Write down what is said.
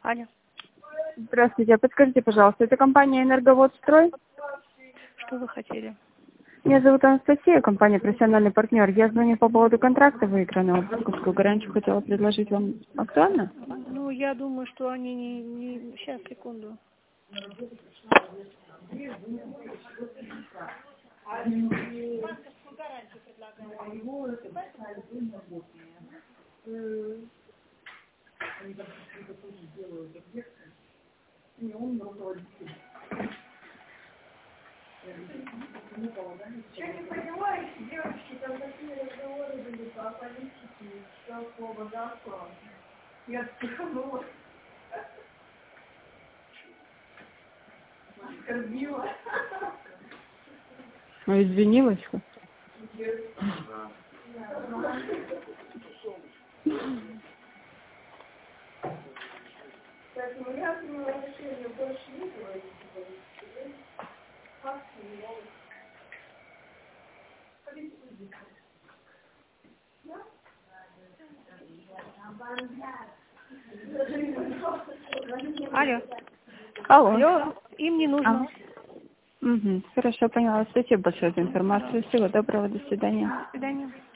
Аня, Здравствуйте, а подскажите, пожалуйста, это компания «Энерговодстрой»? что вы хотели? Меня зовут Анастасия, компания «Профессиональный партнер». Я звоню по поводу контракта выигранного. Банковскую гарантию хотела предложить вам. Актуально? Ну, я думаю, что они не... Сейчас, секунду. Я не понимаю, девочки, там такие разговоры были по политике, все слово гасло. Я психанула. Оскорбила. Ну, извинилась хоть? Поэтому я приняла решение больше не говорить. Факты не могут. Алло. Алло. Алло, им не нужно. Угу. Хорошо, поняла. Спасибо большое за информацию. Всего доброго, до свидания. До свидания.